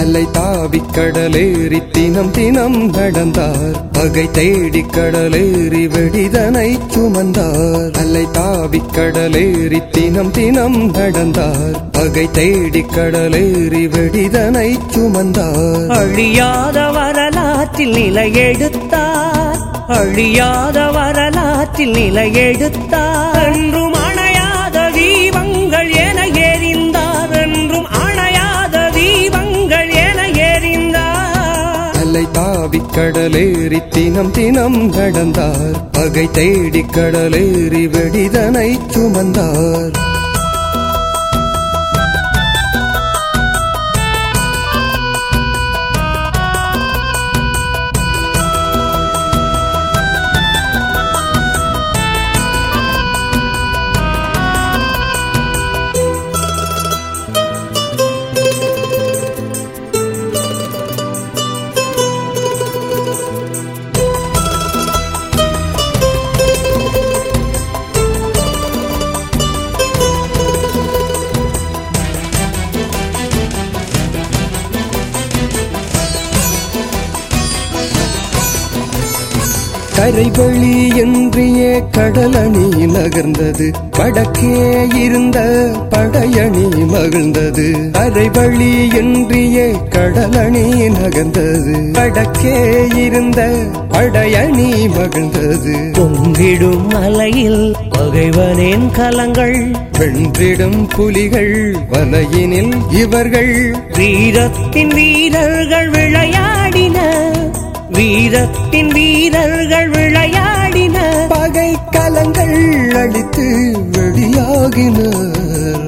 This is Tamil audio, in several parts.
அலை தாவிக் கடலேறி தினம் தினம் நடந்தார். பகை தேடி கடலேறி வெடிதனை சுமந்தார். அலை தாவிக் கடலேறி தினம் தினம் நடந்தார். பகை தேடி கடலேறி வெடிதனை சுமந்தார். அழியாத வரலாற்றில் நிலையெடுத்தார். அழியாத வரலாற்றில் நிலையெடுத்தார். என்றும் அணையாத தீபங்கள் என எரிந்தார். என்றும் அணையாத தீபங்கள் என எரிந்தார். அலை தாவிக் கடலேறி தினம் தினம் நடந்தார். பகை தேடி கடலேறி வெடிதனை சுமந்தார். கரைவழி என்றியே கடலணி நகர்ந்தது. வடக்கே இருந்த படையணி மகிழ்ந்தது. கரைவழி என்றியே கடலணி நகர்ந்தது. வடக்கே இருந்த படையணி மகிழ்ந்தது. பொங்கிடும் மலையில் பகைவனின் கலங்கள். வென்றிடும் புலிகள் வலையினில் இவர்கள். வீரத்தின் வீரர்கள் விளையாடினர். வீரத்தின் வீரர்கள் விளையாடினர். பகை கலங்கள் அடித்து வெளியாகினர்.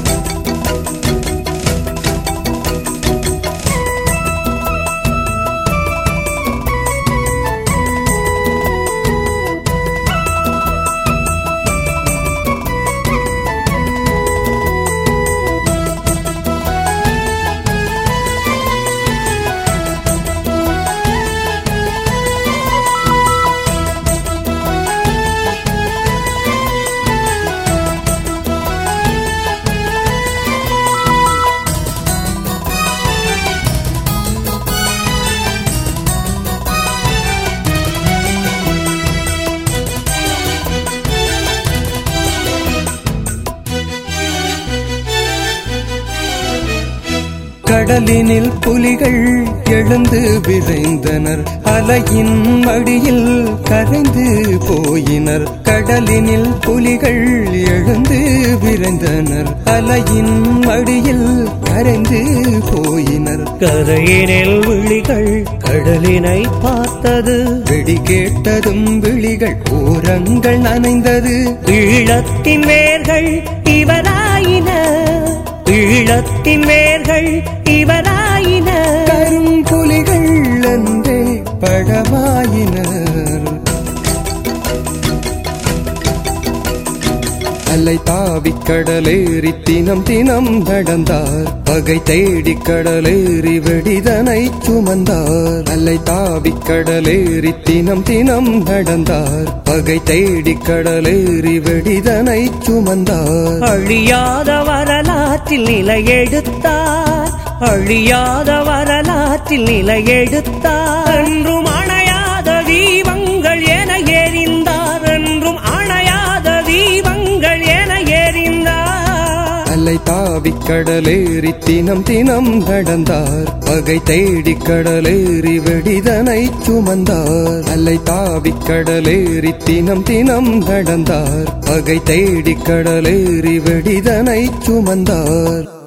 கடலினில் புலிகள் எழுந்து விரைந்தனர். அலையின் மடியில் கரைந்து போயினர். கடலினில் புலிகள் எழுந்து விரைந்தனர். அலையின் மடியில் கரைந்து போயினர். கரையினில் விழிகள் கடலினை பார்த்தது. வெடி கேட்டதும் விழிகள் ஓரங்கள் நனைந்தது. ஈழத்தின் வேர்கள் இவராயினர். ஈழத்தின் வேர்கள் இவராயினர். கரும்புலிகள் என்றே படமாயினர். அலை தாவிக் கடலேறி தினம் தினம் நடந்தார். பகை தேடி கடலேறி வெடிதனை சுமந்தார். அலை தாவிக் கடலேறி தினம் தினம் நடந்தார். பகை தேடி கடலேறி வெடிதனை சுமந்தார். அழியாத வரலாற்றில் நிலையெடுத்தார். அழியாத வரலாற்றில் நிலையெடுத்தார். என்றும் அணையாத தீபங்கள் என எரிந்தார். என்றும் அணையாத தீபங்கள் என எரிந்தார். அலை தாவிக் கடலேறி தினம் தினம் நடந்தார். பகை தேடி கடலேறி வெடிதனை சுமந்தார். அலை தாவிக் கடலேறி தினம் தினம் நடந்தார். பகை தேடி கடலேறி வெடிதனை சுமந்தார்.